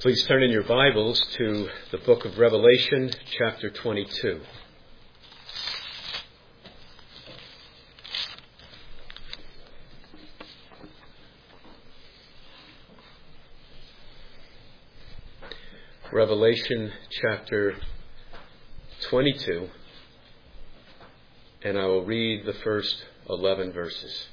Please turn in your Bibles to the book of Revelation, chapter 22. Revelation chapter 22, and I will read the first 11 verses.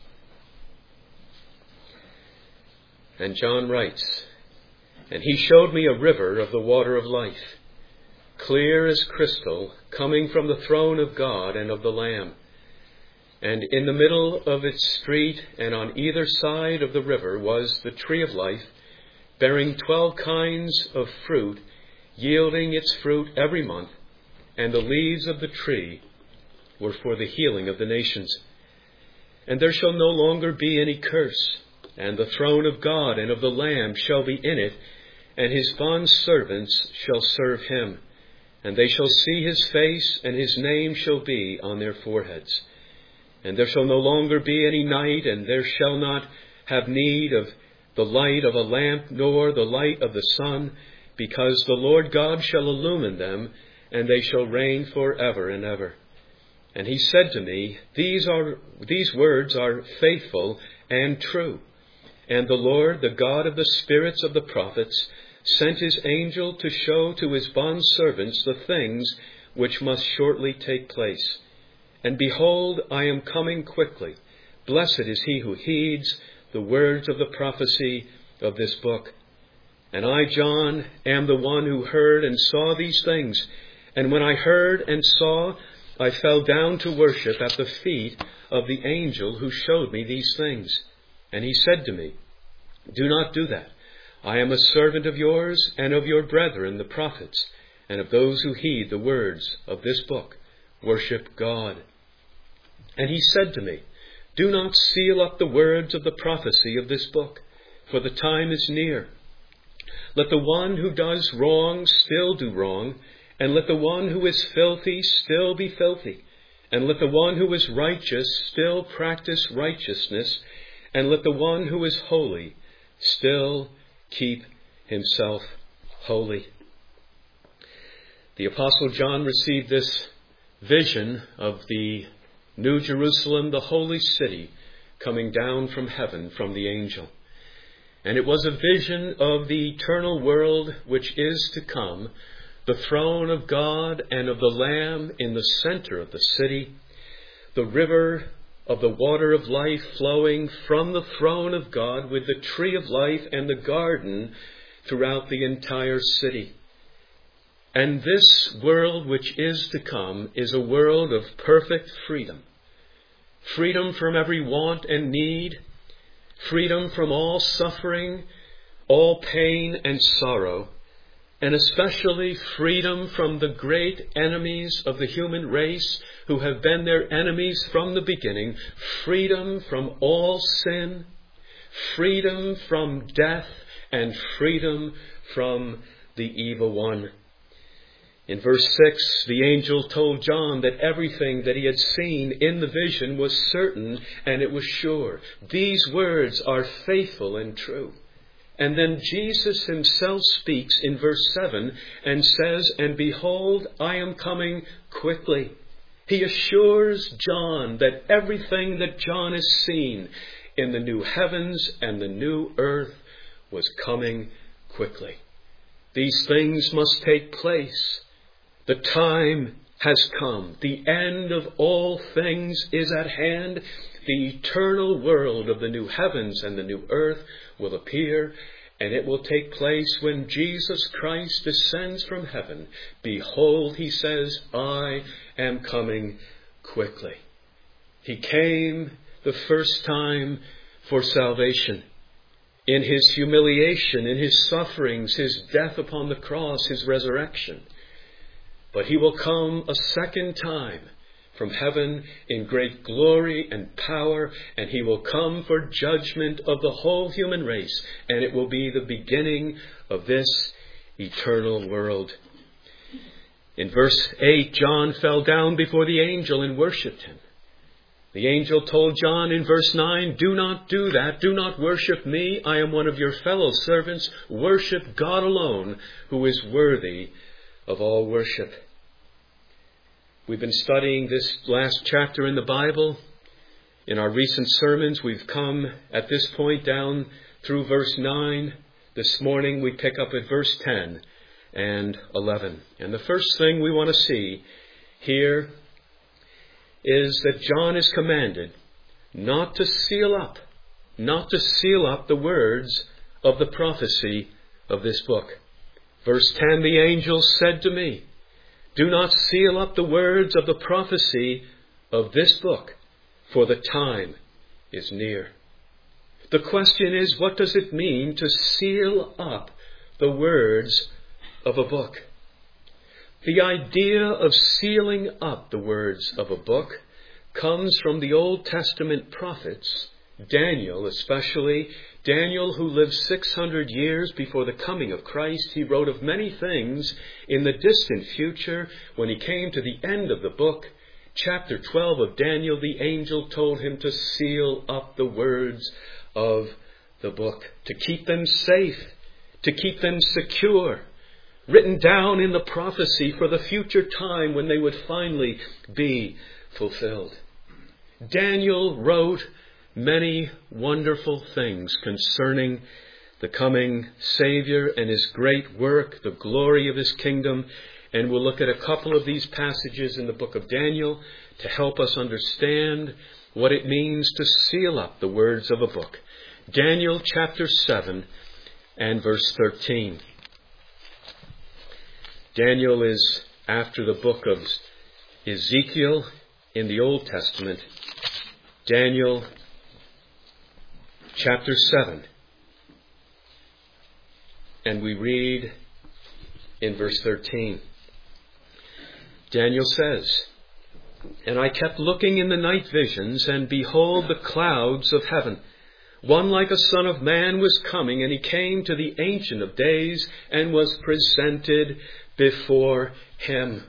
And John writes, "And he showed me a river of the water of life, clear as crystal, coming from the throne of God and of the Lamb. And in the middle of its street and on either side of the river was the tree of life, bearing 12 kinds of fruit, yielding its fruit every month, and the leaves of the tree were for the healing of the nations. And there shall no longer be any curse, and the throne of God and of the Lamb shall be in it, and his bondservants shall serve him. And they shall see his face, and his name shall be on their foreheads. And there shall no longer be any night, and there shall not have need of the light of a lamp, nor the light of the sun, because the Lord God shall illumine them, and they shall reign forever and ever. And he said to me, These words are faithful and true. And the Lord, the God of the spirits of the prophets, sent his angel to show to his bondservants the things which must shortly take place. And behold, I am coming quickly. Blessed is he who heeds the words of the prophecy of this book. And I, John, am the one who heard and saw these things. And when I heard and saw, I fell down to worship at the feet of the angel who showed me these things. And he said to me, Do not do that. I am a servant of yours and of your brethren, the prophets, and of those who heed the words of this book. Worship God. And he said to me, Do not seal up the words of the prophecy of this book, for the time is near. Let the one who does wrong still do wrong, and let the one who is filthy still be filthy, and let the one who is righteous still practice righteousness, and let the one who is holy still keep himself holy." The Apostle John received this vision of the New Jerusalem, the holy city, coming down from heaven from the angel. And it was a vision of the eternal world which is to come, the throne of God and of the Lamb in the center of the city, the river of the water of life flowing from the throne of God with the tree of life and the garden throughout the entire city. And this world which is to come is a world of perfect freedom. Freedom from every want and need, freedom from all suffering, all pain and sorrow, and especially freedom from the great enemies of the human race who have been their enemies from the beginning, freedom from all sin, freedom from death, and freedom from the evil one. In verse 6, the angel told John that everything that he had seen in the vision was certain and it was sure. These words are faithful and true. And then Jesus himself speaks in verse 7 and says, And behold, I am coming quickly. He assures John that everything that John has seen in the new heavens and the new earth was coming quickly. These things must take place. The time has come. The end of all things is at hand. The eternal world of the new heavens and the new earth will appear, and it will take place when Jesus Christ descends from heaven. Behold, he says, I am coming quickly. He came the first time for salvation. In his humiliation, in his sufferings, his death upon the cross, his resurrection. But he will come a second time from heaven in great glory and power, and he will come for judgment of the whole human race, and it will be the beginning of this eternal world. In verse 8, John fell down before the angel and worshipped him. The angel told John in verse 9, "Do not do that. Do not worship me. I am one of your fellow servants. Worship God alone, who is worthy of all worship." We've been studying this last chapter in the Bible. In our recent sermons, we've come at this point down through verse 9. This morning we pick up at verse 10 and 11. And the first thing we want to see here is that John is commanded not to seal up the words of the prophecy of this book. Verse 10, the angel said to me, "Do not seal up the words of the prophecy of this book, for the time is near." The question is, what does it mean to seal up the words of a book? The idea of sealing up the words of a book comes from the Old Testament prophets, Daniel especially. Daniel, who lived 600 years before the coming of Christ, he wrote of many things in the distant future. When he came to the end of the book, chapter 12 of Daniel, the angel told him to seal up the words of the book, to keep them safe, to keep them secure, written down in the prophecy for the future time when they would finally be fulfilled. Daniel wrote many wonderful things concerning the coming Savior and his great work, the glory of his kingdom. And we'll look at a couple of these passages in the book of Daniel to help us understand what it means to seal up the words of a book. Daniel chapter 7 and verse 13. Daniel is after the book of Ezekiel in the Old Testament. Daniel chapter 7. And we read in verse 13. Daniel says, "And I kept looking in the night visions, and behold, the clouds of heaven. One like a son of man was coming, and he came to the Ancient of Days and was presented before him."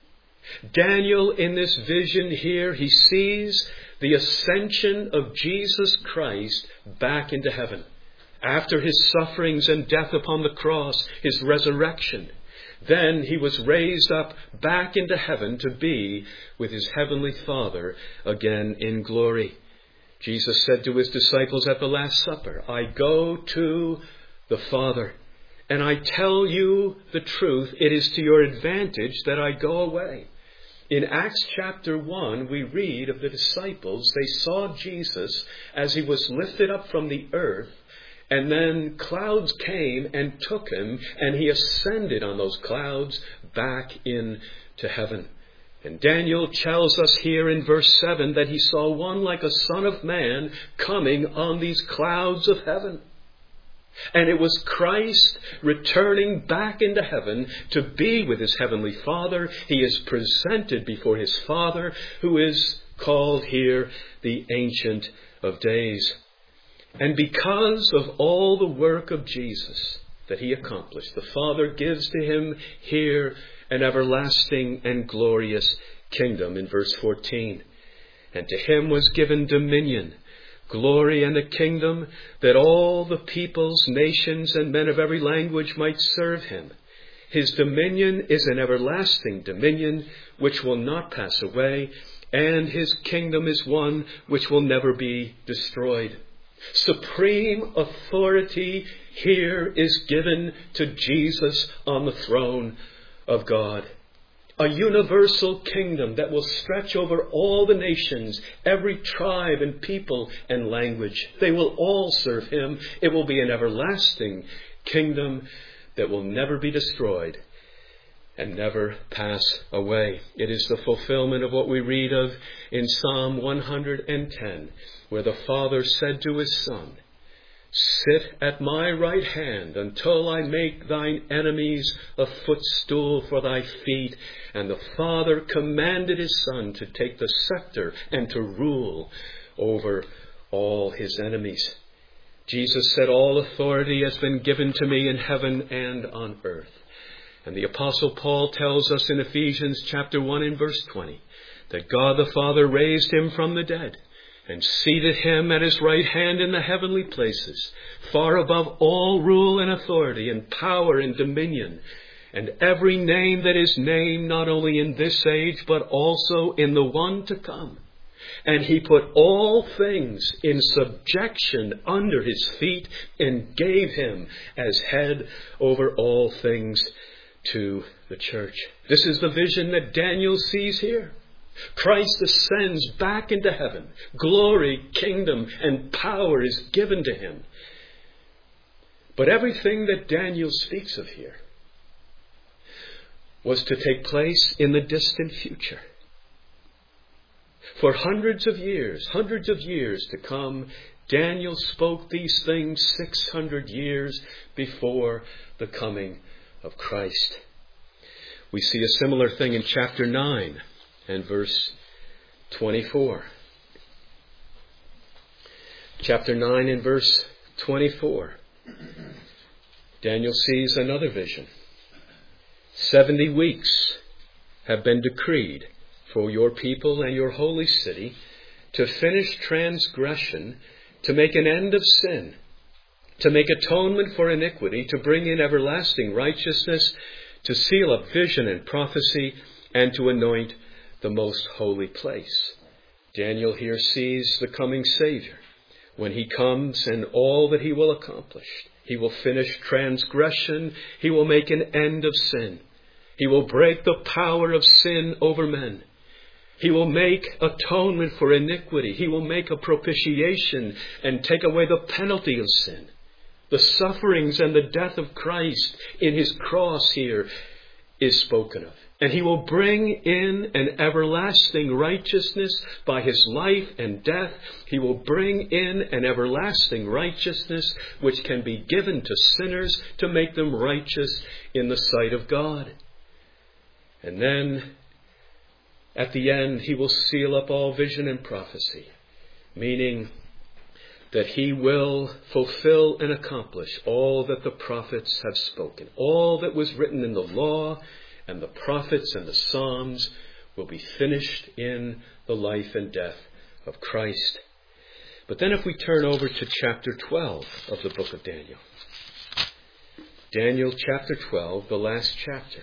Daniel, in this vision here, he sees the ascension of Jesus Christ back into heaven. After his sufferings and death upon the cross, his resurrection, then he was raised up back into heaven to be with his heavenly Father again in glory. Jesus said to his disciples at the Last Supper, "I go to the Father, and I tell you the truth, it is to your advantage that I go away." In Acts chapter 1, we read of the disciples. They saw Jesus as he was lifted up from the earth, and then clouds came and took him, and he ascended on those clouds back into heaven. And Daniel tells us here in verse 7 that he saw one like a son of man coming on these clouds of heaven. And it was Christ returning back into heaven to be with his heavenly Father. He is presented before his Father, who is called here the Ancient of Days. And because of all the work of Jesus that he accomplished, the Father gives to him here an everlasting and glorious kingdom in verse 14. "And to him was given dominion, glory, and a kingdom, that all the peoples, nations, and men of every language might serve him. His dominion is an everlasting dominion which will not pass away, and his kingdom is one which will never be destroyed." Supreme authority here is given to Jesus on the throne of God. A universal kingdom that will stretch over all the nations, every tribe and people and language. They will all serve him. It will be an everlasting kingdom that will never be destroyed and never pass away. It is the fulfillment of what we read of in Psalm 110, where the Father said to his Son, "Sit at my right hand until I make thine enemies a footstool for thy feet." And the Father commanded his Son to take the scepter and to rule over all his enemies. Jesus said, "All authority has been given to me in heaven and on earth." And the Apostle Paul tells us in Ephesians chapter 1 and verse 20 that God the Father raised him from the dead and seated him at his right hand in the heavenly places, far above all rule and authority and power and dominion, and every name that is named, not only in this age, but also in the one to come. And he put all things in subjection under his feet and gave him as head over all things to the church. This is the vision that Daniel sees here. Christ ascends back into heaven. Glory, kingdom, and power is given to him. But everything that Daniel speaks of here was to take place in the distant future. For hundreds of years to come, Daniel spoke these things 600 years before the coming of Christ. We see a similar thing in chapter 9 and verse 24. Chapter 9 and verse 24. Daniel sees another vision. 70 weeks have been decreed for your people and your holy city to finish transgression, to make an end of sin, to make atonement for iniquity, to bring in everlasting righteousness, to seal up vision and prophecy, and to anoint the most holy place. Daniel here sees the coming Savior. When he comes and all that he will accomplish, he will finish transgression, he will make an end of sin. He will break the power of sin over men. He will make atonement for iniquity. He will make a propitiation and take away the penalty of sin. The sufferings and the death of Christ in his cross here is spoken of. And he will bring in an everlasting righteousness by his life and death. He will bring in an everlasting righteousness which can be given to sinners to make them righteous in the sight of God. And then at the end, he will seal up all vision and prophecy, meaning that he will fulfill and accomplish all that the prophets have spoken. All that was written in the law and the prophets and the Psalms will be finished in the life and death of Christ. But then if we turn over to chapter 12 of the book of Daniel. Daniel chapter 12, the last chapter.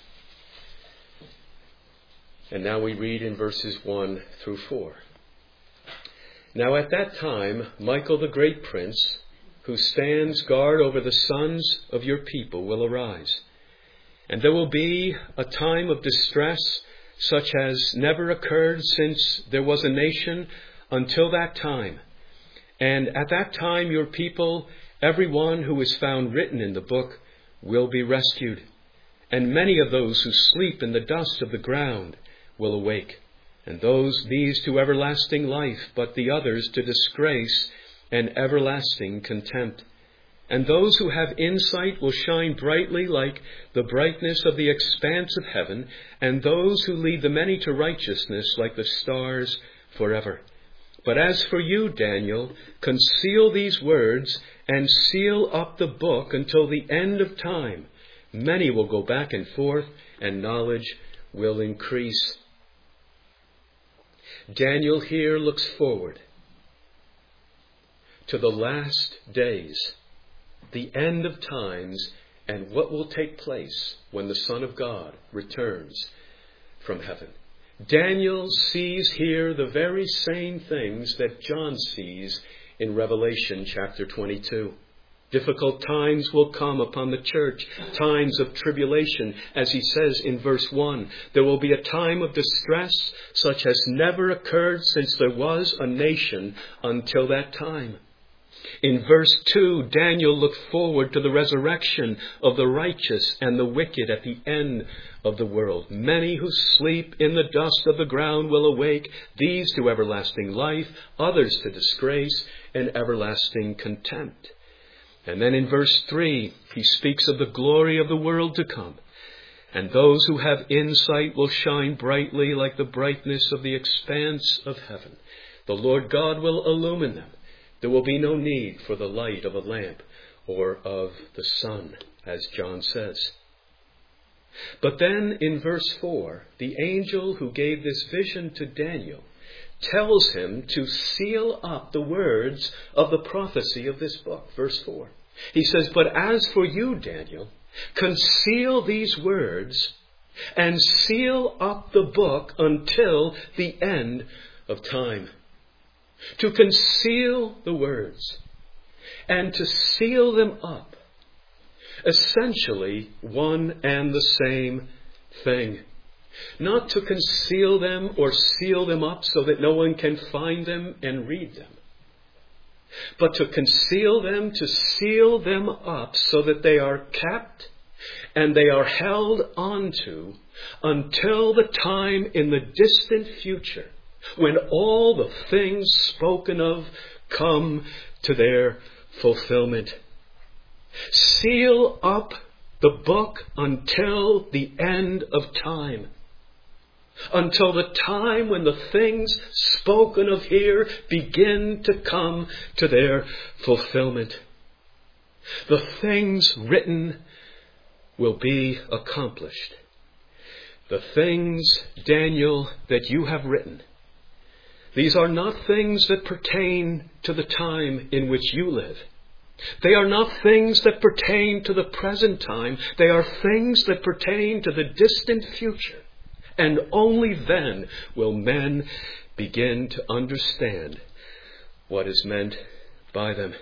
And now we read in verses 1 through 4. Now at that time, Michael the great prince, who stands guard over the sons of your people, will arise. And there will be a time of distress such as never occurred since there was a nation until that time. And at that time your people, everyone who is found written in the book, will be rescued. And many of those who sleep in the dust of the ground will awake. And these to everlasting life, but the others to disgrace and everlasting contempt. And those who have insight will shine brightly like the brightness of the expanse of heaven, and those who lead the many to righteousness like the stars forever. But as for you, Daniel, conceal these words and seal up the book until the end of time. Many will go back and forth, and knowledge will increase. Daniel here looks forward to the last days, the end of times, and what will take place when the Son of God returns from heaven. Daniel sees here the very same things that John sees in Revelation chapter 22. Difficult times will come upon the church, times of tribulation. As he says in verse 1, there will be a time of distress such as never occurred since there was a nation until that time. In verse 2, Daniel looked forward to the resurrection of the righteous and the wicked at the end of the world. Many who sleep in the dust of the ground will awake, these to everlasting life, others to disgrace and everlasting contempt. And then in verse 3, he speaks of the glory of the world to come. And those who have insight will shine brightly like the brightness of the expanse of heaven. The Lord God will illumine them. There will be no need for the light of a lamp or of the sun, as John says. But then in verse 4, the angel who gave this vision to Daniel tells him to seal up the words of the prophecy of this book. Verse 4. He says, "But as for you, Daniel, conceal these words and seal up the book until the end of time." To conceal the words and to seal them up, essentially one and the same thing. Not to conceal them or seal them up so that no one can find them and read them, but to conceal them, to seal them up so that they are kept and they are held onto until the time in the distant future when all the things spoken of come to their fulfillment. Seal up the book until the end of time. Until the time when the things spoken of here begin to come to their fulfillment. The things written will be accomplished. The things, Daniel, that you have written, these are not things that pertain to the time in which you live. They are not things that pertain to the present time. They are things that pertain to the distant future. And only then will men begin to understand what is meant by them.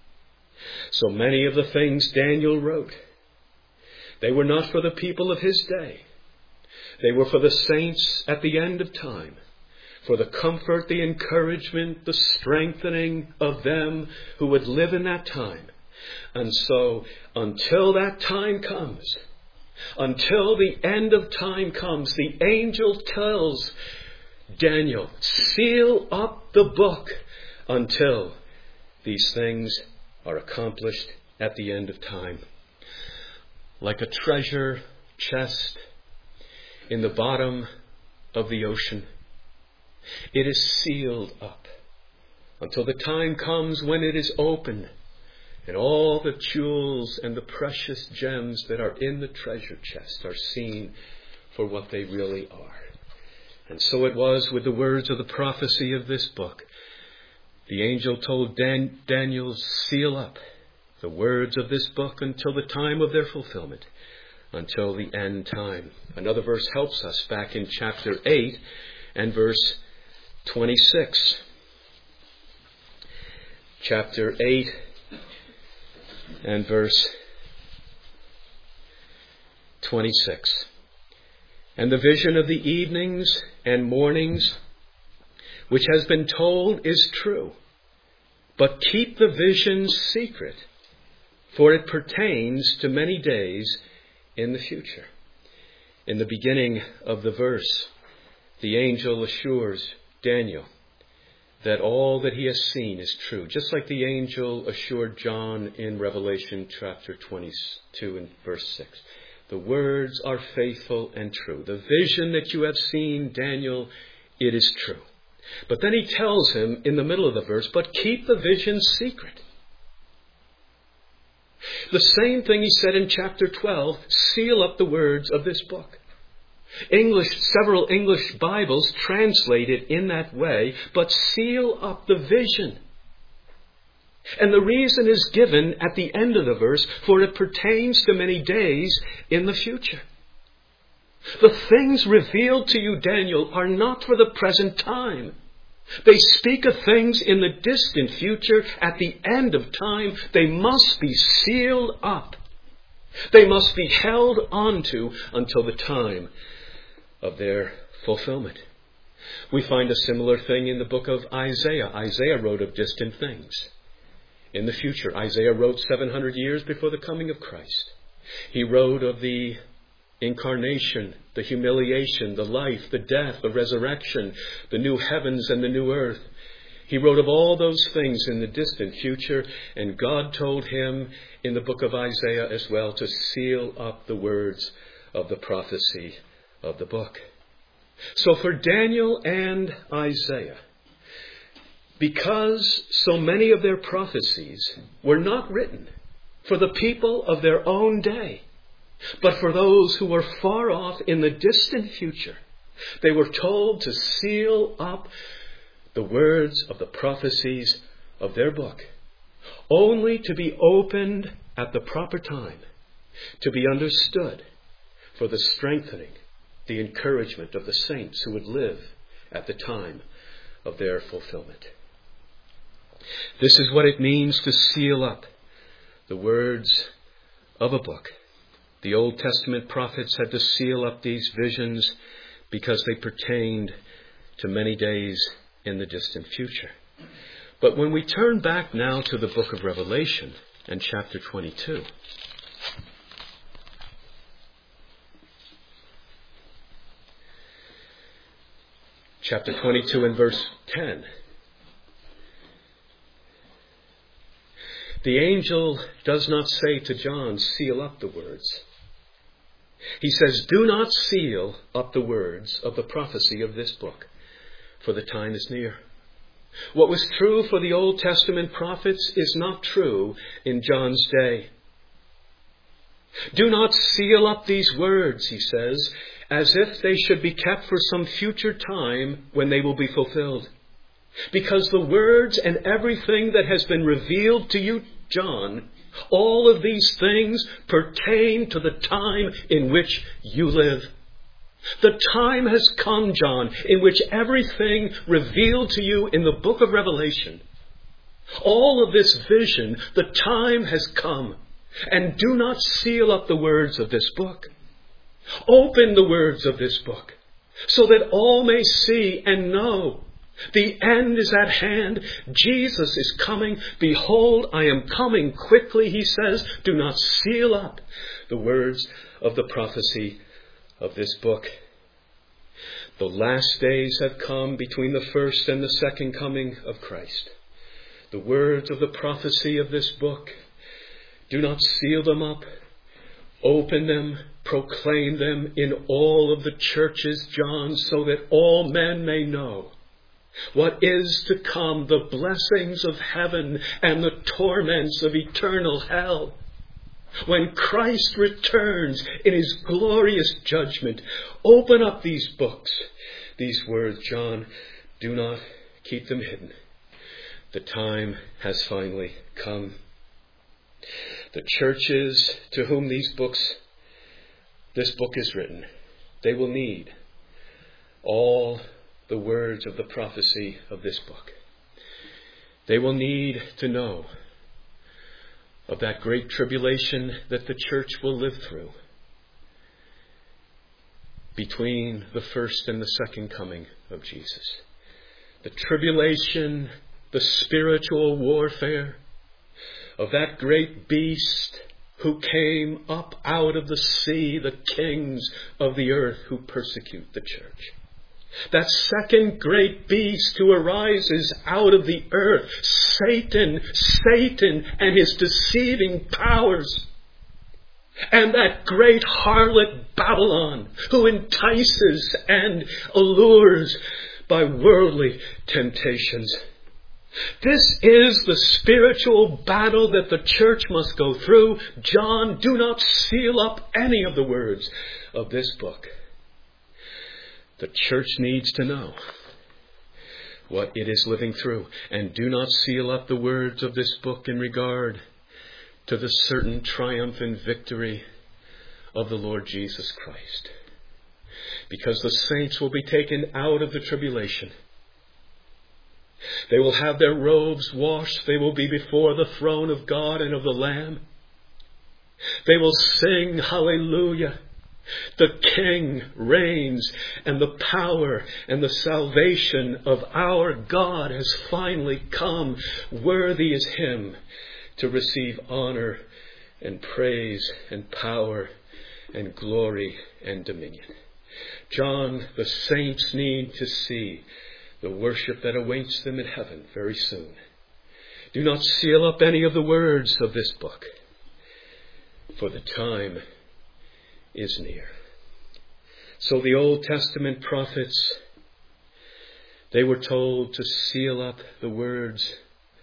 So many of the things Daniel wrote, they were not for the people of his day. They were for the saints at the end of time, for the comfort, the encouragement, the strengthening of them who would live in that time. And so, until that time comes, until the end of time comes, the angel tells Daniel, seal up the book until these things are accomplished at the end of time. Like a treasure chest in the bottom of the ocean, it is sealed up until the time comes when it is opened and all the jewels and the precious gems that are in the treasure chest are seen for what they really are. And so it was with the words of the prophecy of this book. The angel told Daniel, seal up the words of this book until the time of their fulfillment, until the end time. Another verse helps us back in chapter 8 and verse 26. Chapter 8 and verse 26. And the vision of the evenings and mornings, which has been told, is true. But keep the vision secret, for it pertains to many days in the future. In the beginning of the verse, the angel assures Daniel that all that he has seen is true. Just like the angel assured John in Revelation chapter 22 and verse 6. The words are faithful and true. The vision that you have seen, Daniel, it is true. But then he tells him in the middle of the verse, but keep the vision secret. The same thing he said in chapter 12, seal up the words of this book. Several English Bibles translate it in that way, but seal up the vision. And the reason is given at the end of the verse, for it pertains to many days in the future. The things revealed to you, Daniel, are not for the present time. They speak of things in the distant future. At the end of time, they must be sealed up. They must be held onto until the time of their fulfillment. We find a similar thing in the book of Isaiah. Isaiah wrote of distant things in the future. Isaiah wrote 700 years before the coming of Christ. He wrote of the incarnation, the humiliation, the life, the death, the resurrection, the new heavens and the new earth. He wrote of all those things in the distant future, and God told him in the book of Isaiah as well to seal up the words of the prophecy of the book. So for Daniel and Isaiah, because so many of their prophecies were not written for the people of their own day, But for those who were far off in the distant future, they were told to seal up the words of the prophecies of their book, only to be opened at the proper time, to be understood for the strengthening, the encouragement of the saints who would live at the time of their fulfillment. This is what it means to seal up the words of a book. The Old Testament prophets had to seal up these visions because they pertained to many days in the distant future. But when we turn back now to the book of Revelation and chapter 22, chapter 22 and verse 10, the angel does not say to John, seal up the words. He says, do not seal up the words of the prophecy of this book, for the time is near. What was true for the Old Testament prophets is not true in John's day. Do not seal up these words, he says, as if they should be kept for some future time when they will be fulfilled. Because the words and everything that has been revealed to you, John, all of these things pertain to the time in which you live. The time has come, John, in which everything revealed to you in the book of Revelation, all of this vision, the time has come. And do not seal up the words of this book. Open the words of this book so that all may see and know. The end is at hand. Jesus is coming. Behold, I am coming quickly, he says. Do not seal up the words of the prophecy of this book. The last days have come between the first and the second coming of Christ. The words of the prophecy of this book, do not seal them up. Open them, proclaim them in all of the churches, John, so that all men may know what is to come, the blessings of heaven and the torments of eternal hell. When Christ returns in his glorious judgment, open up these books, these words, John. Do not keep them hidden. The time has finally come. The churches to whom this book is written, they will need all the words of the prophecy of this book. They will need to know of that great tribulation that the church will live through between the first and the second coming of Jesus. The tribulation, the spiritual warfare of that great beast who came up out of the sea, the kings of the earth who persecute the church. That second great beast who arises out of the earth, Satan and his deceiving powers. And that great harlot Babylon, who entices and allures by worldly temptations. This is the spiritual battle that the church must go through. John, do not seal up any of the words of this book. The church needs to know what it is living through. And do not seal up the words of this book in regard to the certain triumph and victory of the Lord Jesus Christ. Because the saints will be taken out of the tribulation. They will have their robes washed. They will be before the throne of God and of the Lamb. They will sing hallelujah. The King reigns, and the power and the salvation of our God has finally come. Worthy is him to receive honor and praise and power and glory and dominion. John, the saints need to see the worship that awaits them in heaven very soon. Do not seal up any of the words of this book, for the time is near. So the Old Testament prophets, they were told to seal up the words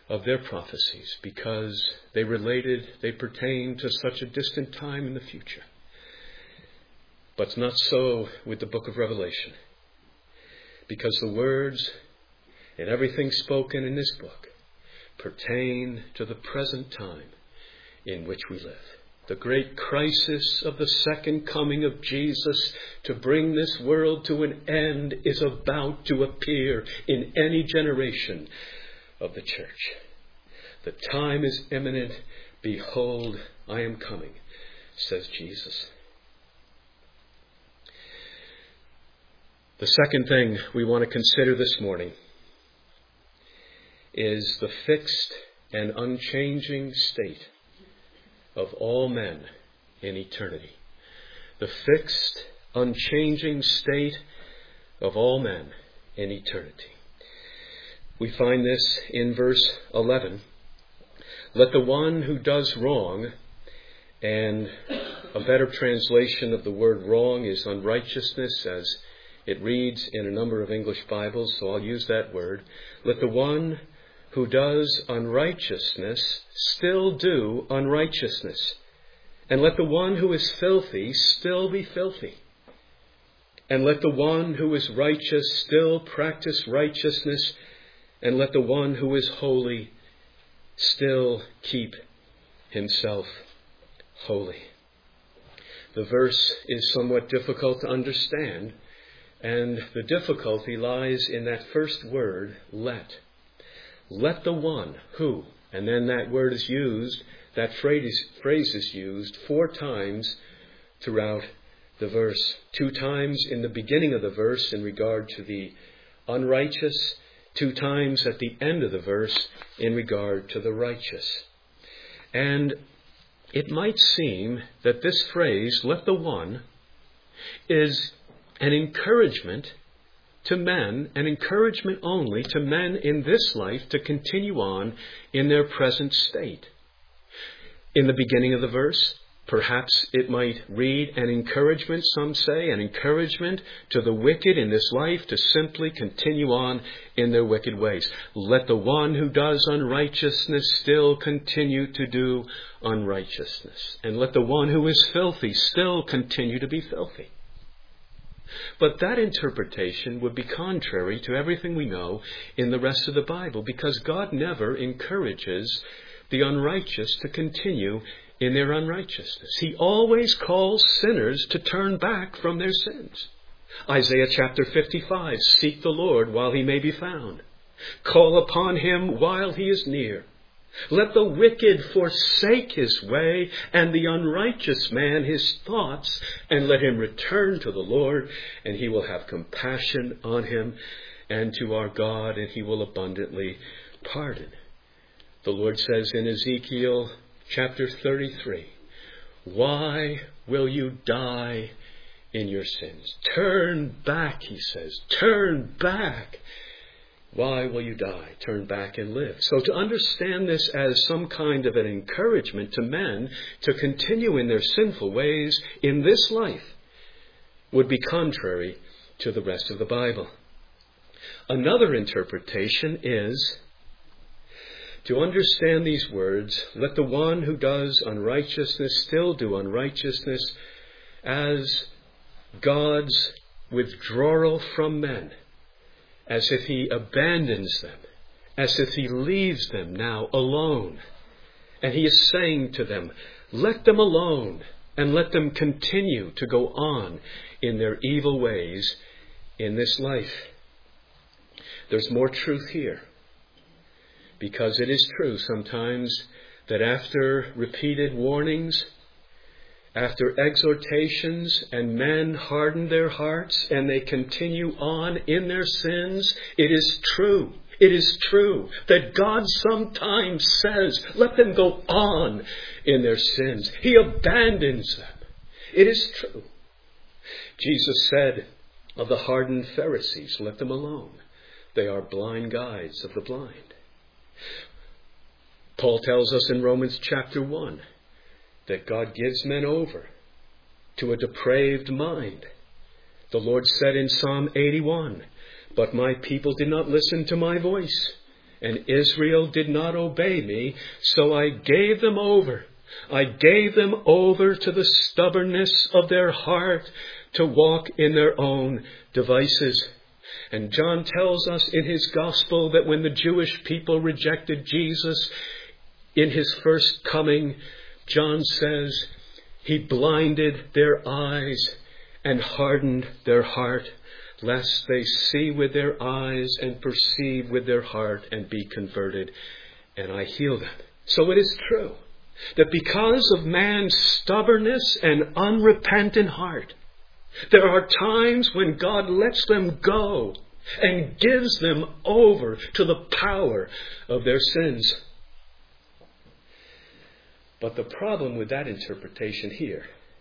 of their prophecies because they pertained to such a distant time in the future. But not so with the book of Revelation, because the words and everything spoken in this book pertain to the present time in which we live. The great crisis of the second coming of Jesus to bring this world to an end is about to appear in any generation of the church. The time is imminent. Behold, I am coming, says Jesus. The second thing we want to consider this morning is the fixed and unchanging state of all men in eternity. The fixed, unchanging state of all men in eternity. We find this in verse 11. Let the one who does wrong, and a better translation of the word wrong is unrighteousness, as it reads in a number of English Bibles, so I'll use that word. Let the one who does unrighteousness still do unrighteousness. And let the one who is filthy still be filthy. And let the one who is righteous still practice righteousness. And let the one who is holy still keep himself holy. The verse is somewhat difficult to understand, and the difficulty lies in that first word, let. Let the one who, and then that word is used, that phrase is used 4 times throughout the verse. 2 times in the beginning of the verse in regard to the unrighteous, 2 times at the end of the verse in regard to the righteous. And it might seem that this phrase, let the one, is an encouragement to men, an encouragement only to men in this life to continue on in their present state. In the beginning of the verse, perhaps it might read an encouragement, some say, an encouragement to the wicked in this life to simply continue on in their wicked ways. Let the one who does unrighteousness still continue to do unrighteousness. And let the one who is filthy still continue to be filthy. But that interpretation would be contrary to everything we know in the rest of the Bible, because God never encourages the unrighteous to continue in their unrighteousness. He always calls sinners to turn back from their sins. Isaiah chapter 55, seek the Lord while he may be found. Call upon him while he is near. Let the wicked forsake his way, and the unrighteous man his thoughts, and let him return to the Lord, and he will have compassion on him, and to our God, and he will abundantly pardon. The Lord says in Ezekiel chapter 33, why will you die in your sins? Turn back, he says. Turn back. Why will you die? Turn back and live. So to understand this as some kind of an encouragement to men to continue in their sinful ways in this life would be contrary to the rest of the Bible. Another interpretation is to understand these words, let the one who does unrighteousness still do unrighteousness, as God's withdrawal from men, as if he abandons them, as if he leaves them now alone. And he is saying to them, let them alone, and let them continue to go on in their evil ways in this life. There's more truth here, because it is true sometimes that after repeated warnings, after exhortations, and men harden their hearts and they continue on in their sins, it is true that God sometimes says, let them go on in their sins. He abandons them. It is true. Jesus said of the hardened Pharisees, let them alone. They are blind guides of the blind. Paul tells us in Romans chapter 1 that God gives men over to a depraved mind. The Lord said in Psalm 81, but my people did not listen to my voice. and Israel did not obey me, so I gave them over. I gave them over to the stubbornness of their heart to walk in their own devices. And John tells us in his gospel that when the Jewish people rejected Jesus in his first coming, John says, he blinded their eyes and hardened their heart, lest they see with their eyes and perceive with their heart and be converted, and I heal them. So it is true that because of man's stubbornness and unrepentant heart, there are times when God lets them go and gives them over to the power of their sins. But the problem with that interpretation here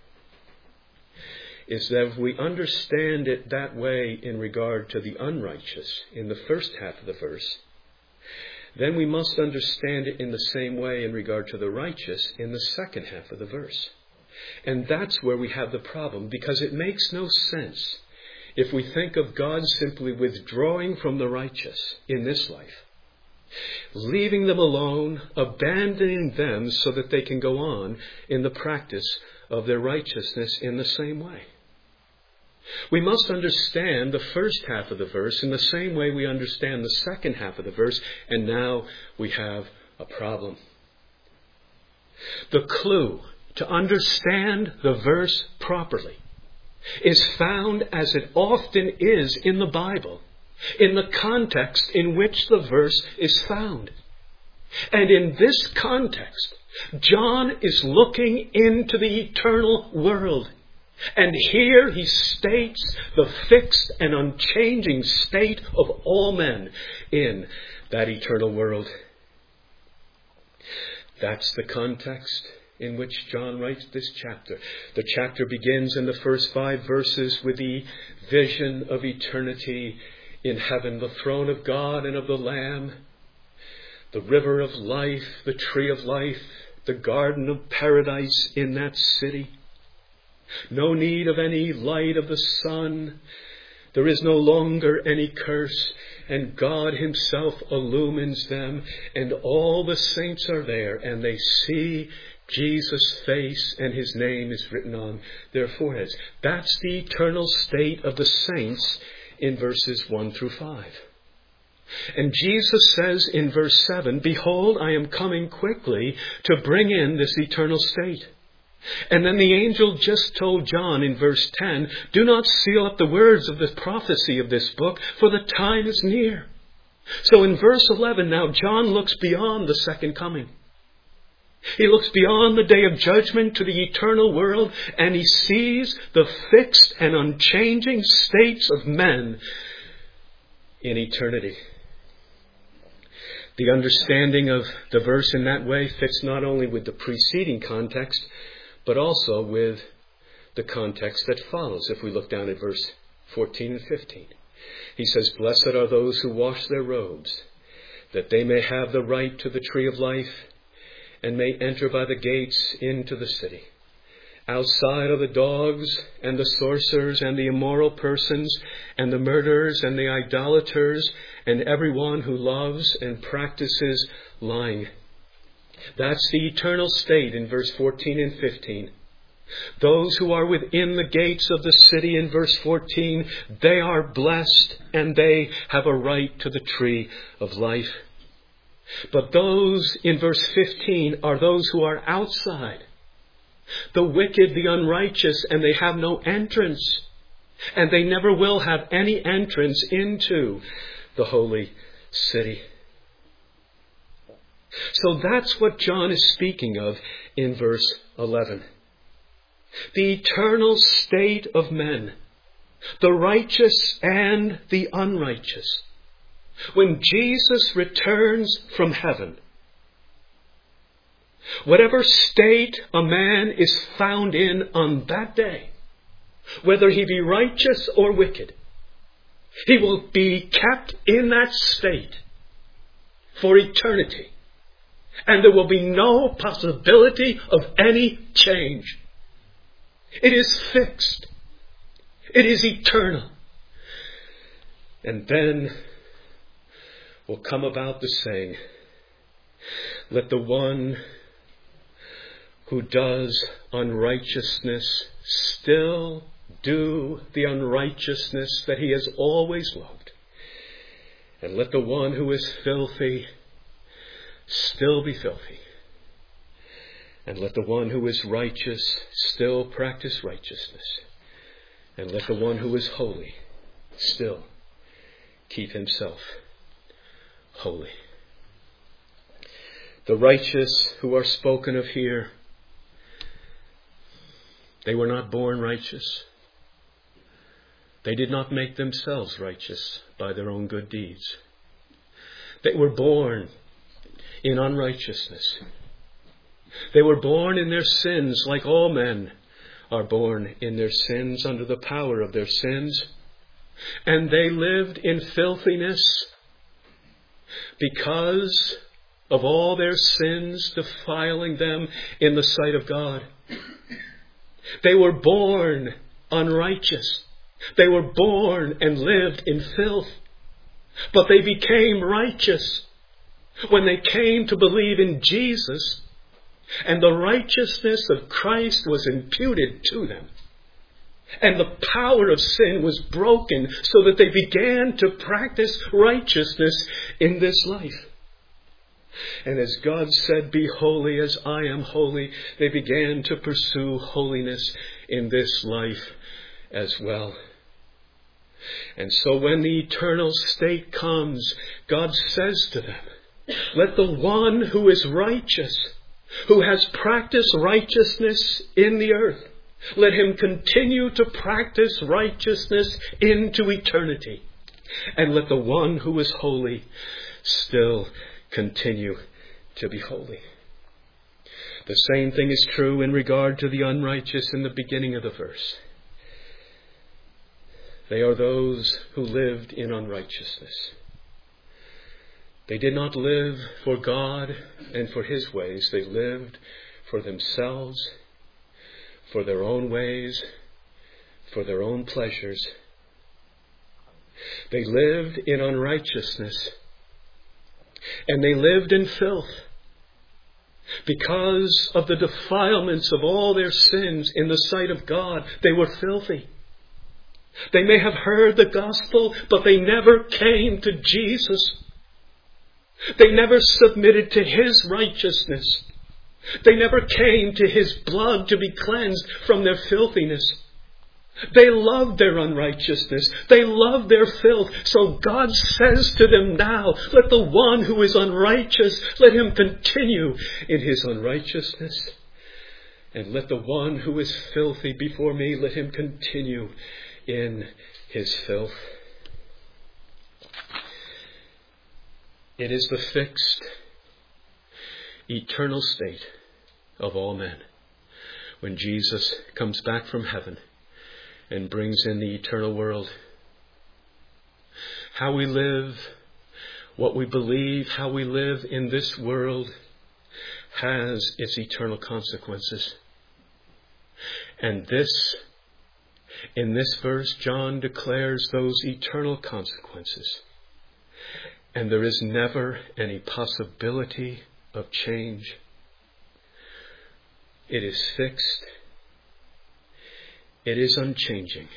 is that if we understand it that way in regard to the unrighteous in the first half of the verse, then we must understand it in the same way in regard to the righteous in the second half of the verse. And that's where we have the problem, because it makes no sense if we think of God simply withdrawing from the righteous in this life, leaving them alone, abandoning them so that they can go on in the practice of their righteousness in the same way. We must understand the first half of the verse in the same way we understand the second half of the verse, and now we have a problem. The clue to understand the verse properly is found, as it often is in the Bible, in the context in which the verse is found. And in this context, John is looking into the eternal world. And here he states the fixed and unchanging state of all men in that eternal world. That's the context in which John writes this chapter. The chapter begins in the first 5 verses with the vision of eternity in heaven, the throne of God and of the Lamb, the river of life, the tree of life, the garden of paradise in that city. No need of any light of the sun. There is no longer any curse, and God himself illumines them, and all the saints are there, and they see Jesus' face, and his name is written on their foreheads. That's the eternal state of the saints in verses 1 through 5. And Jesus says in verse 7, "Behold, I am coming quickly to bring in this eternal state." And then the angel just told John in verse 10, "Do not seal up the words of the prophecy of this book, for the time is near." So in verse 11 now, John looks beyond the second coming. He looks beyond the day of judgment to the eternal world, and he sees the fixed and unchanging states of men in eternity. The understanding of the verse in that way fits not only with the preceding context, but also with the context that follows. If we look down at verse 14 and 15, he says, "Blessed are those who wash their robes, that they may have the right to the tree of life, and may enter by the gates into the city. Outside are the dogs, and the sorcerers, and the immoral persons, and the murderers, and the idolaters, and everyone who loves and practices lying." That's the eternal state in verse 14 and 15. Those who are within the gates of the city in verse 14, they are blessed, and they have a right to the tree of life. But those in verse 15 are those who are outside, the wicked, the unrighteous, and they have no entrance. And they never will have any entrance into the holy city. So that's what John is speaking of in verse 11. The eternal state of men, the righteous and the unrighteous. When Jesus returns from heaven, whatever state a man is found in on that day, whether he be righteous or wicked, he will be kept in that state for eternity. And there will be no possibility of any change. It is fixed. It is eternal. And then, will come about the saying, let the one who does unrighteousness still do the unrighteousness that he has always loved. And let the one who is filthy still be filthy. And let the one who is righteous still practice righteousness. And let the one who is holy still keep himself holy. The righteous who are spoken of here, they were not born righteous. They did not make themselves righteous by their own good deeds. They were born in unrighteousness. They were born in their sins like all men are born in their sins under the power of their sins. And they lived in filthiness because of all their sins defiling them in the sight of God. They were born unrighteous. They were born and lived in filth. But they became righteous when they came to believe in Jesus, and the righteousness of Christ was imputed to them. And the power of sin was broken so that they began to practice righteousness in this life. And as God said, be holy as I am holy, they began to pursue holiness in this life as well. And so when the eternal state comes, God says to them, let the one who is righteous, who has practiced righteousness in the earth, let him continue to practice righteousness into eternity. And let the one who is holy still continue to be holy. The same thing is true in regard to the unrighteous in the beginning of the verse. They are those who lived in unrighteousness. They did not live for God and for His ways. They lived for themselves, for their own ways, for their own pleasures. They lived in unrighteousness. And they lived in filth. Because of the defilements of all their sins in the sight of God, they were filthy. They may have heard the gospel, but they never came to Jesus. They never submitted to His righteousness. They never came to His blood to be cleansed from their filthiness. They loved their unrighteousness. They loved their filth. So God says to them now, let the one who is unrighteous, let him continue in his unrighteousness. And let the one who is filthy before me, let him continue in his filth. It is the fixed, eternal state of all men when Jesus comes back from heaven and brings in the eternal world. How we live, what we believe, how we live in this world has its eternal consequences. And in this verse, John declares those eternal consequences. And there is never any possibility of change. It is fixed. It is unchanging.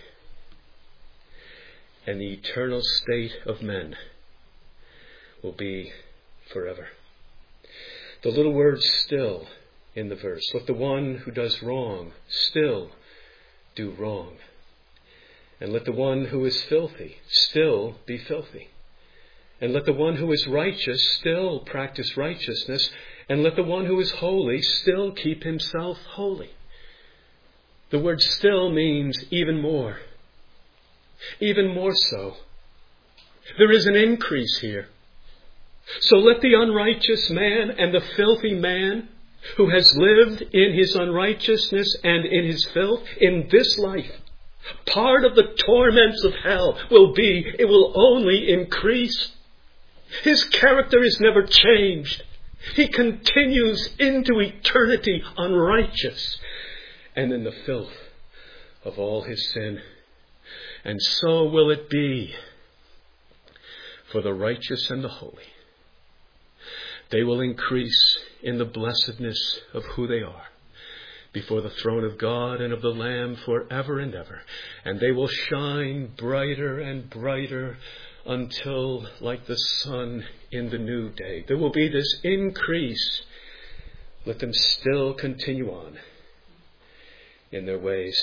And the eternal state of men will be forever. The little word still in the verse. Let the one who does wrong still do wrong. And let the one who is filthy still be filthy. And let the one who is righteous still practice righteousness. And let the one who is holy still keep himself holy. The word still means even more. Even more so. There is an increase here. So let the unrighteous man and the filthy man who has lived in his unrighteousness and in his filth in this life, part of the torments of hell will be, it will only increase. His character is never changed. He continues into eternity unrighteous and in the filth of all his sin. And so will it be for the righteous and the holy. They will increase in the blessedness of who they are before the throne of God and of the Lamb forever and ever. And they will shine brighter and brighter until, like the sun in the new day, there will be this increase. Let them still continue on in their ways.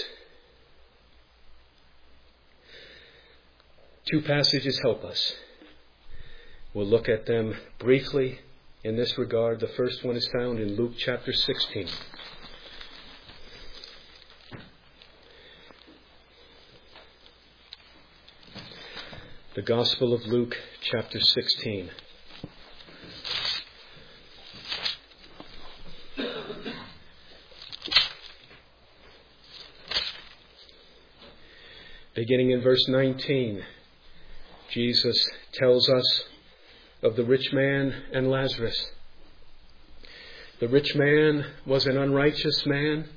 Two passages help us. We'll look at them briefly in this regard. The first one is found in Luke chapter 16. The Gospel of Luke chapter 16. Beginning in verse 19, Jesus tells us of the rich man and Lazarus. The rich man was an unrighteous man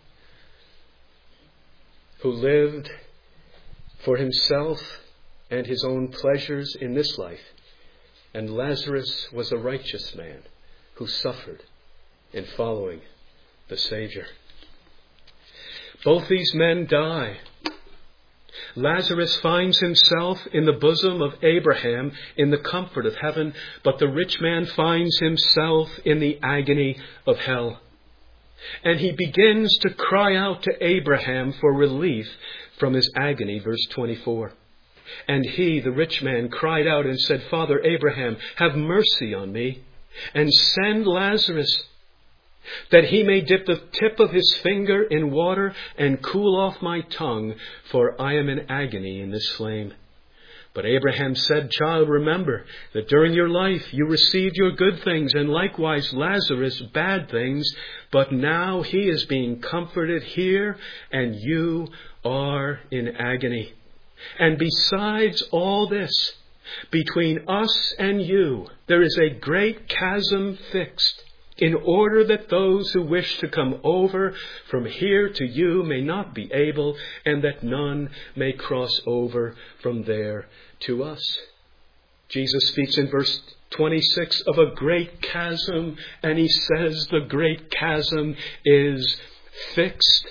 who lived for himself and his own pleasures in this life. And Lazarus was a righteous man who suffered in following the Savior. Both these men die. Lazarus finds himself in the bosom of Abraham in the comfort of heaven, but the rich man finds himself in the agony of hell. And he begins to cry out to Abraham for relief from his agony, verse 24. And he, the rich man, cried out and said, Father Abraham, have mercy on me, and send Lazarus, that he may dip the tip of his finger in water and cool off my tongue, for I am in agony in this flame. But Abraham said, Child, remember that during your life you received your good things, and likewise Lazarus bad things, but now he is being comforted here, and you are in agony. And besides all this, between us and you, there is a great chasm fixed, in order that those who wish to come over from here to you may not be able, and that none may cross over from there to us. Jesus speaks in verse 26 of a great chasm, and he says the great chasm is fixed.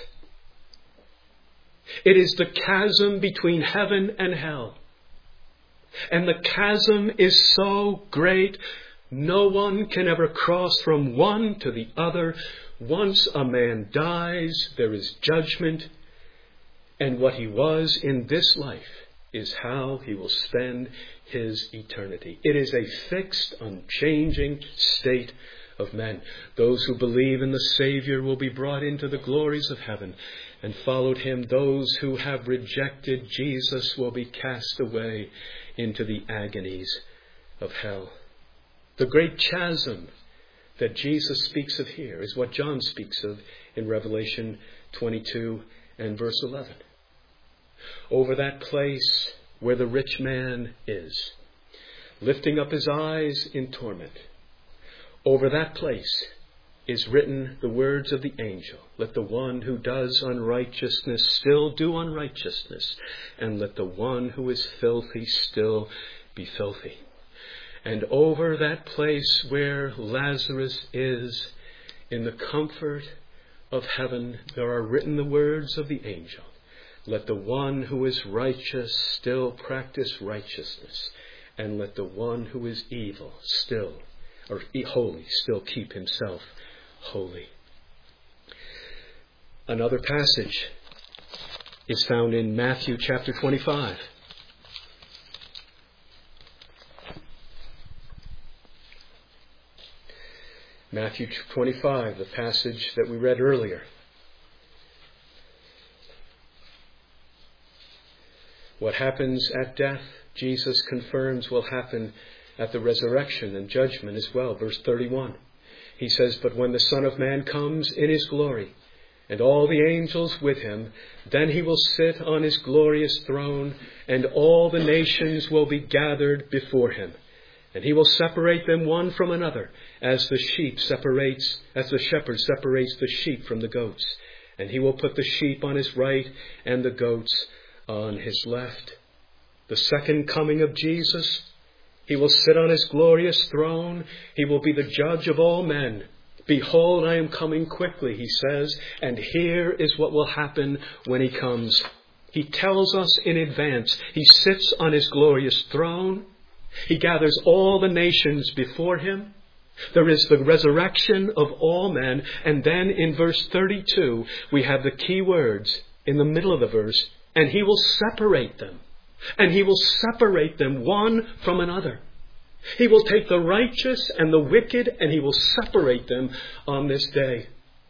It is the chasm between heaven and hell. And the chasm is so great, no one can ever cross from one to the other. Once a man dies, there is judgment. And what he was in this life is how he will spend his eternity. It is a fixed, unchanging state of men. Those who believe in the Savior will be brought into the glories of heaven and followed him. Those who have rejected Jesus will be cast away into the agonies of hell. The great chasm that Jesus speaks of here is what John speaks of in Revelation 22 and verse 11. Over that place where the rich man is, lifting up his eyes in torment, over that place is written the words of the angel. Let the one who does unrighteousness still do unrighteousness, and let the one who is filthy still be filthy. And over that place where Lazarus is, in the comfort of heaven, there are written the words of the angel. Let the one who is righteous still practice righteousness, and let the one who is evil still, or holy, still keep himself holy. Another passage is found in Matthew chapter 25. Matthew 25, the passage that we read earlier. What happens at death, Jesus confirms will happen at the resurrection and judgment as well. Verse 31. He says, But when the Son of Man comes in his glory, and all the angels with him, then he will sit on his glorious throne, and all the nations will be gathered before him. And he will separate them one from another, as the shepherd separates the sheep from the goats. And he will put the sheep on his right and the goats on his left. The second coming of Jesus, He will sit on his glorious throne. He will be the judge of all men. Behold, I am coming quickly, he says, and here is what will happen when he comes. He tells us in advance. He sits on his glorious throne. He gathers all the nations before him. There is the resurrection of all men. And then in verse 32, we have the key words in the middle of the verse. And he will separate them. And he will separate them one from another. He will take the righteous and the wicked and he will separate them on this day.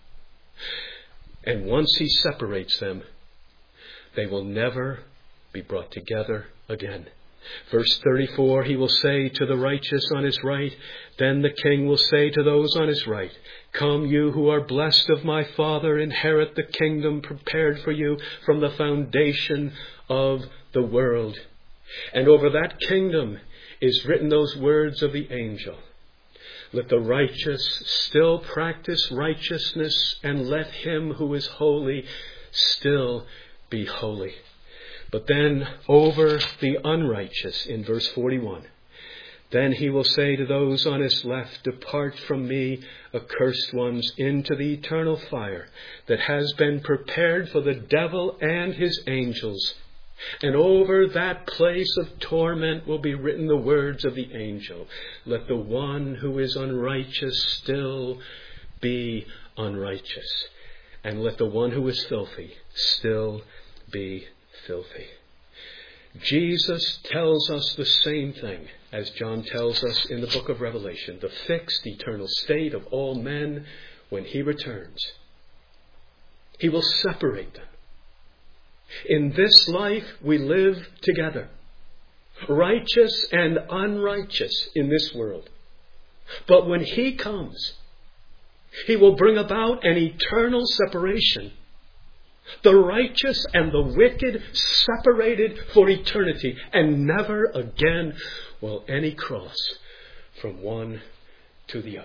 And once he separates them, they will never be brought together again. Verse 34, he will say to the righteous on his right, then the king will say to those on his right, come, you who are blessed of my Father, inherit the kingdom prepared for you from the foundation of the world. And over that kingdom is written those words of the angel. Let the righteous still practice righteousness, and let him who is holy still be holy. But then over the unrighteous in verse 41, then he will say to those on his left, depart from me, accursed ones, into the eternal fire that has been prepared for the devil and his angels. And over that place of torment will be written the words of the angel. Let the one who is unrighteous still be unrighteous. And let the one who is filthy still be filthy. Jesus tells us the same thing as John tells us in the book of Revelation. The fixed eternal state of all men when he returns. He will separate them. In this life we live together, righteous and unrighteous in this world. But when he comes, he will bring about an eternal separation. The righteous and the wicked separated for eternity, and never again will any cross from one to the other.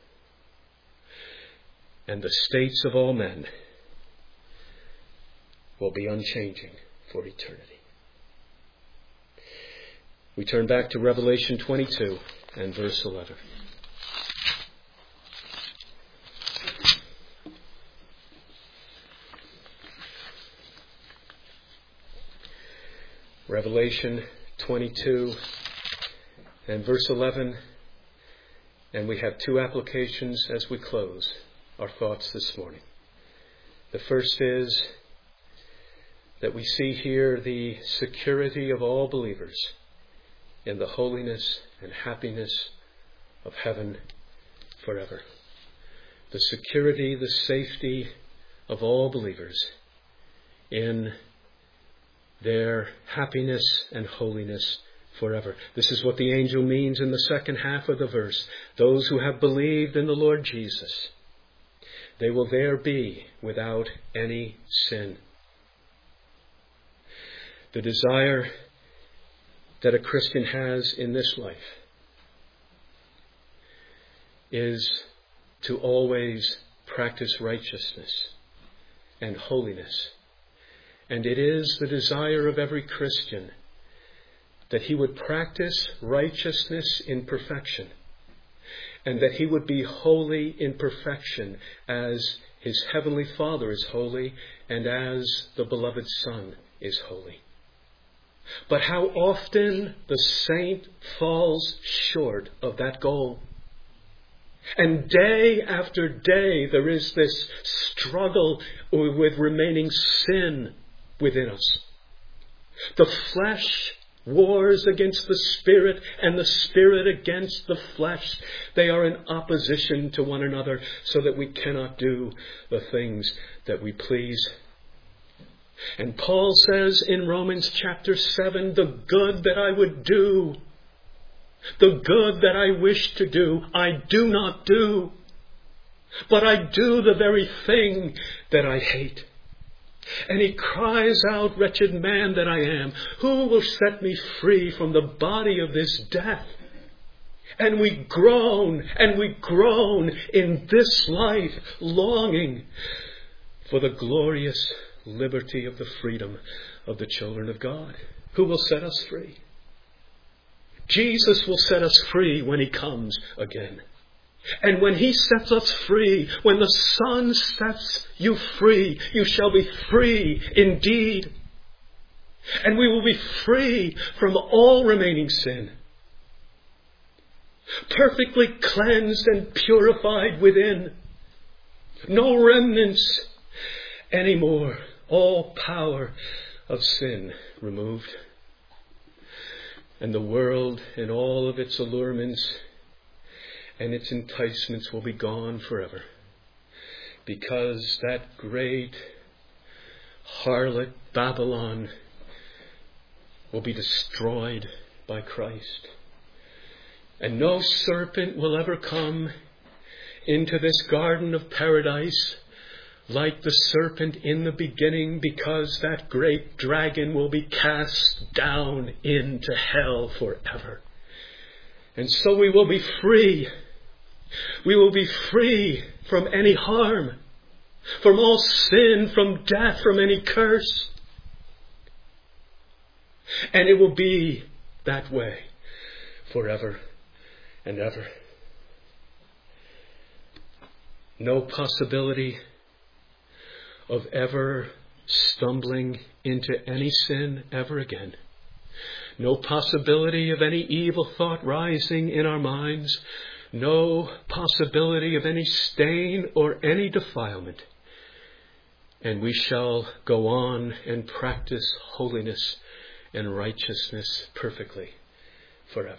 And the states of all men will be unchanging for eternity. We turn back to Revelation 22 and verse 11. Revelation 22 and verse 11. And we have two applications as we close our thoughts this morning. The first is that we see here the security of all believers in the holiness and happiness of heaven forever. The security, the safety of all believers in their happiness and holiness forever. This is what the angel means in the second half of the verse. Those who have believed in the Lord Jesus, they will there be without any sin. The desire that a Christian has in this life is to always practice righteousness and holiness. And it is the desire of every Christian that he would practice righteousness in perfection, and that he would be holy in perfection as his heavenly Father is holy and as the beloved Son is holy. But how often the saint falls short of that goal. And day after day there is this struggle with remaining sin within us. The flesh wars against the Spirit and the Spirit against the flesh. They are in opposition to one another so that we cannot do the things that we please. And Paul says in Romans chapter 7, the good that I would do, the good that I wish to do, I do not do. But I do the very thing that I hate. And he cries out, wretched man that I am, who will set me free from the body of this death? And we groan in this life, longing for the glorious liberty of the freedom of the children of God. Who will set us free? Jesus will set us free when he comes again. And when he sets us free, when the Son sets you free, you shall be free indeed. And we will be free from all remaining sin. Perfectly cleansed and purified within. No remnants anymore. All power of sin removed. And the world and all of its allurements and its enticements will be gone forever. Because that great harlot Babylon will be destroyed by Christ. And no serpent will ever come into this garden of paradise like the serpent in the beginning, because that great dragon will be cast down into hell forever. And so we will be free. We will be free from any harm, from all sin, from death, from any curse. And it will be that way forever and ever. No possibility of ever stumbling into any sin ever again. No possibility of any evil thought rising in our minds. No possibility of any stain or any defilement. And we shall go on and practice holiness and righteousness perfectly forever.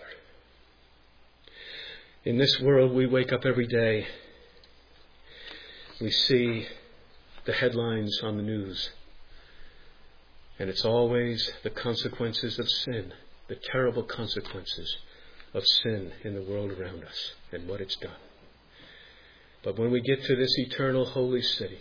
In this world we wake up every day. We see the headlines on the news. And it's always the consequences of sin, the terrible consequences of sin in the world around us and what it's done. But when we get to this eternal holy city,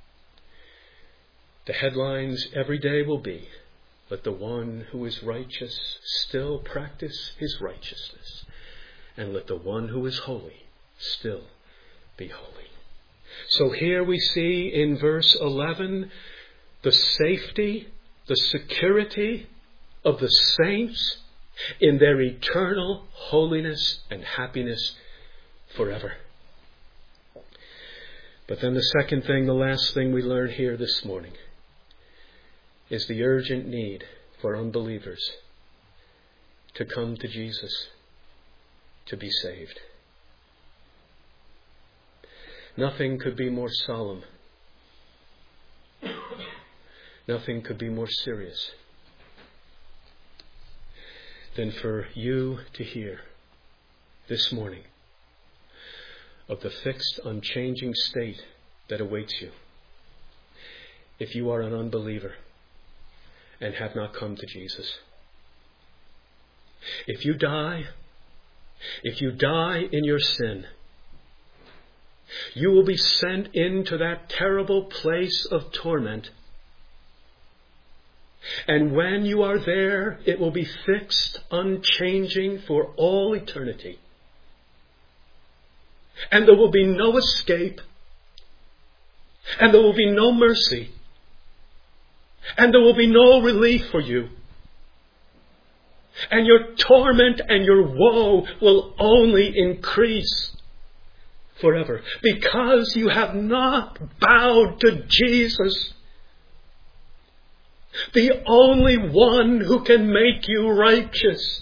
the headlines every day will be, "Let the one who is righteous still practice his righteousness, and let the one who is holy still be holy." So here we see in verse 11 the safety, the security of the saints in their eternal holiness and happiness forever. But then the second thing, the last thing we learn here this morning, is the urgent need for unbelievers to come to Jesus to be saved. Nothing could be more solemn. Nothing could be more serious than for you to hear this morning of the fixed, unchanging state that awaits you if you are an unbeliever and have not come to Jesus. If you die in your sin, you will be sent into that terrible place of torment. And when you are there, it will be fixed, unchanging for all eternity. And there will be no escape. And there will be no mercy. And there will be no relief for you. And your torment and your woe will only increase forever, because you have not bowed to Jesus, the only one who can make you righteous,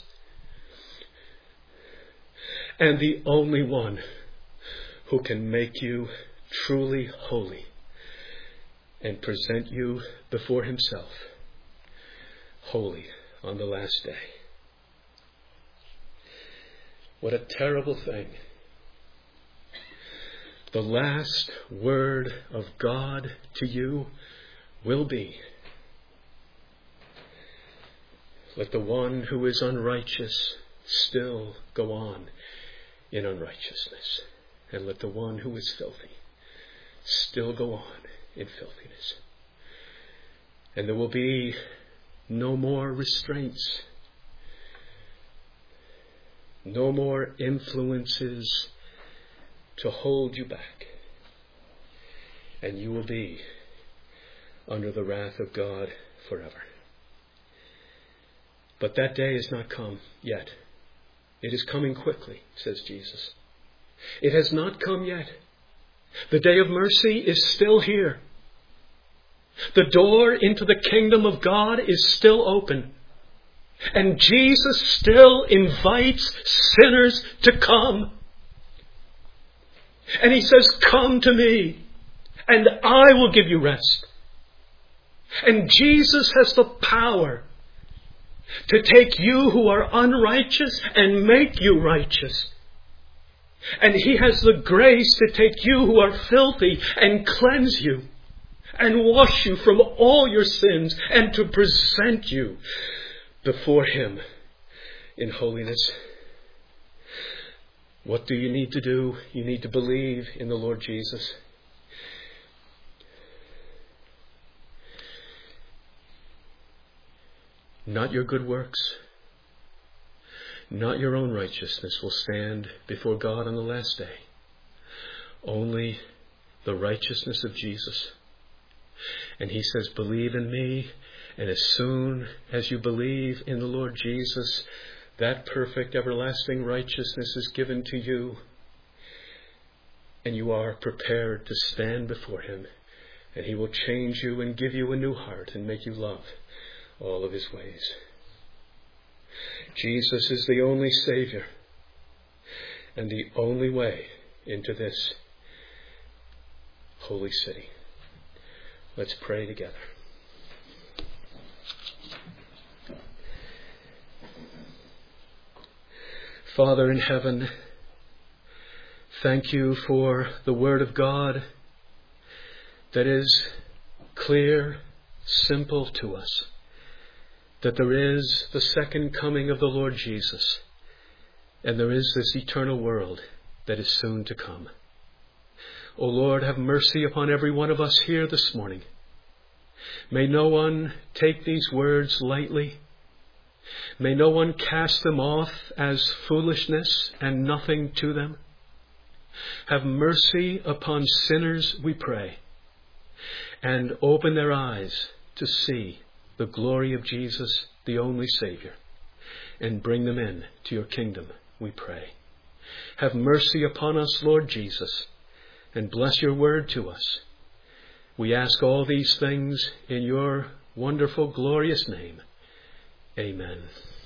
and the only one who can make you truly holy and present you before himself holy on the last day. What a terrible thing. The last word of God to you will be, "Let the one who is unrighteous still go on in unrighteousness, and let the one who is filthy still go on in filthiness." And there will be no more restraints, no more influences to hold you back, and you will be under the wrath of God forever. But that day has not come yet. It is coming quickly, says Jesus. It has not come yet. The day of mercy is still here. The door into the kingdom of God is still open. And Jesus still invites sinners to come. And he says, come to me, and I will give you rest. And Jesus has the power to take you who are unrighteous and make you righteous. And he has the grace to take you who are filthy and cleanse you and wash you from all your sins and to present you before him in holiness. What do you need to do? You need to believe in the Lord Jesus. Not your good works, not your own righteousness will stand before God on the last day. Only the righteousness of Jesus. And he says, believe in me. And as soon as you believe in the Lord Jesus, that perfect everlasting righteousness is given to you. And you are prepared to stand before him. And he will change you and give you a new heart and make you love all of his ways. Jesus is the only Savior and the only way into this holy city. Let's pray together. Father in heaven, thank you for the Word of God that is clear, simple to us, that there is the second coming of the Lord Jesus, and there is this eternal world that is soon to come. O Lord, have mercy upon every one of us here this morning. May no one take these words lightly. May no one cast them off as foolishness and nothing to them. Have mercy upon sinners, we pray, and open their eyes to see the glory of Jesus, the only Savior, and bring them in to your kingdom, we pray. Have mercy upon us, Lord Jesus, and bless your word to us. We ask all these things in your wonderful, glorious name. Amen.